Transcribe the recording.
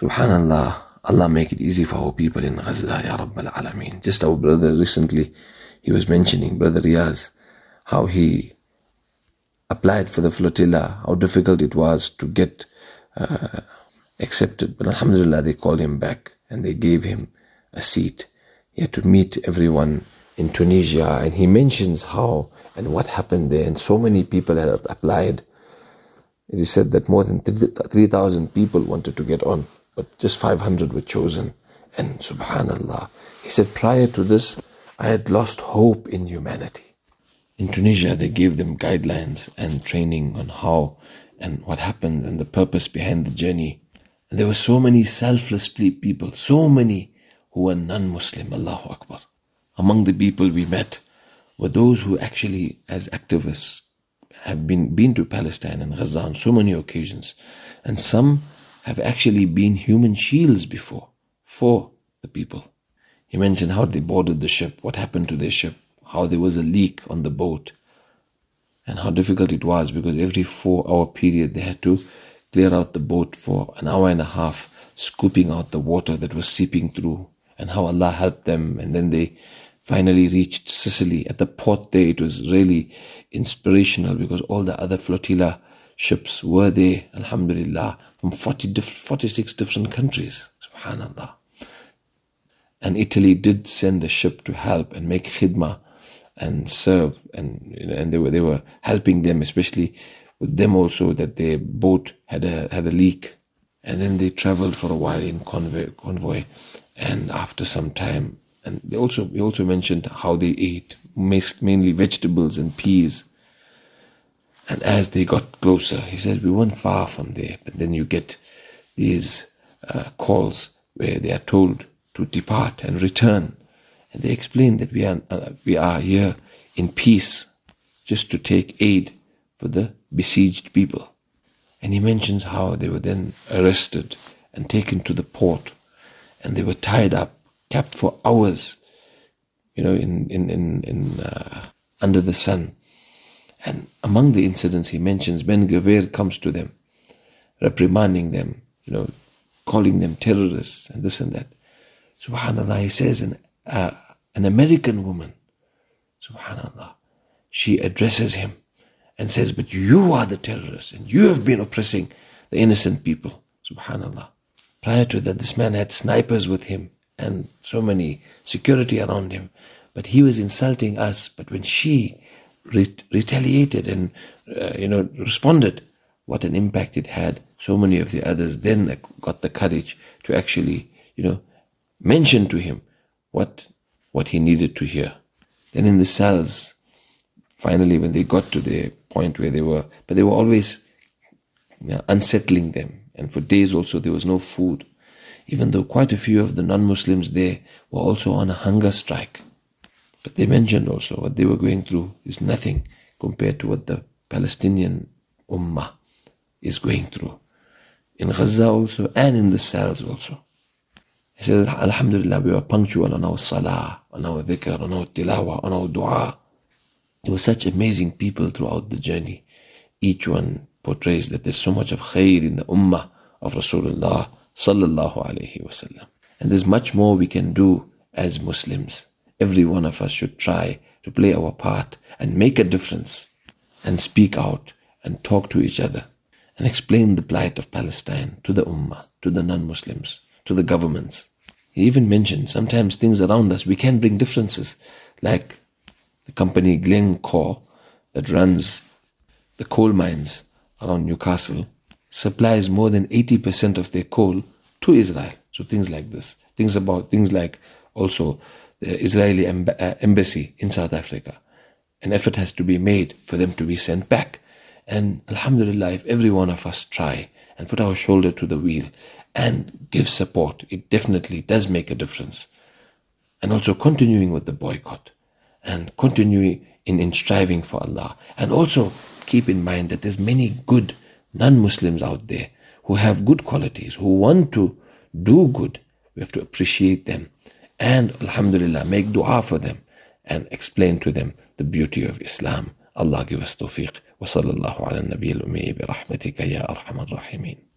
Subhanallah, Allah make it easy for our people in Gaza, Ya Rabbal Alameen. Just our brother recently, he was mentioning, Brother Riaz, how he applied for the flotilla, how difficult it was to get accepted. But Alhamdulillah, they called him back and they gave him a seat. He had to meet everyone in Tunisia, and he mentions how and what happened there, and so many people had applied. It is said that more than 3,000 people wanted to get on, but just 500 were chosen. And subhanallah, he said, prior to this, I had lost hope in humanity. In Tunisia, they gave them guidelines and training on how and what happened and the purpose behind the journey. And there were so many selfless people, so many who were non-Muslim, Allahu Akbar. Among the people we met were those who actually, as activists, have been to Palestine and Gaza on so many occasions. And some have actually been human shields before for the people. He mentioned how they boarded the ship, what happened to their ship, how there was a leak on the boat, and how difficult it was because every 4-hour period they had to clear out the boat for an hour and a half, scooping out the water that was seeping through, and how Allah helped them. And then they finally reached Sicily. At the port there, it was really inspirational because all the other flotilla ships were there, alhamdulillah, from 46 different countries, subhanallah. And Italy did send a ship to help and make khidmah and serve, and they were helping them, especially with them also, that their boat had a leak. And then they traveled for a while in convoy, and after some time, and we also mentioned how they ate mainly vegetables and peas. And as they got closer, he said, we weren't far from there, but then you get these calls where they are told to depart and return. And they explained that we are here in peace, just to take aid for the besieged people. And he mentions how they were then arrested and taken to the port, and they were tied up, kept for hours, under the sun. And among the incidents he mentions, Ben Gvir comes to them, reprimanding them, calling them terrorists and this and that. Subhanallah, he says, an American woman, subhanallah, she addresses him and says, but you are the terrorists and you have been oppressing the innocent people, subhanallah. Prior to that, this man had snipers with him and so many security around him, but he was insulting us. But when she retaliated and responded, what an impact it had. So many of the others then got the courage to actually mention to him what he needed to hear. Then in the cells, finally when they got to the point where they were always unsettling them, and for days also there was no food, even though quite a few of the non-Muslims there were also on a hunger strike. But they mentioned also what they were going through is nothing compared to what the Palestinian Ummah is going through in Gaza also, and in the cells also. He says, alhamdulillah, we were punctual on our salah, on our dhikr, on our tilawah, on our dua. There were such amazing people throughout the journey. Each one portrays that there's so much of khair in the ummah of Rasulullah sallallahu alayhi wasallam. And there's much more we can do as Muslims. Every one of us should try to play our part and make a difference and speak out and talk to each other and explain the plight of Palestine to the ummah, to the non-Muslims, to the governments. He even mentioned sometimes things around us, we can bring differences, like the company Glencore that runs the coal mines around Newcastle supplies more than 80% of their coal to Israel. So things like this, things like also the Israeli embassy in South Africa. An effort has to be made for them to be sent back. And alhamdulillah, if every one of us try and put our shoulder to the wheel and give support, it definitely does make a difference. And also continuing with the boycott and continuing in striving for Allah. And also keep in mind that there's many good non-Muslims out there who have good qualities, who want to do good. We have to appreciate them and alhamdulillah make dua for them and explain to them the beauty of Islam. Allah give us tawfiq. Wa sallallahu ala nabiyil ummi bi rahmatika ya arhamar rahimin.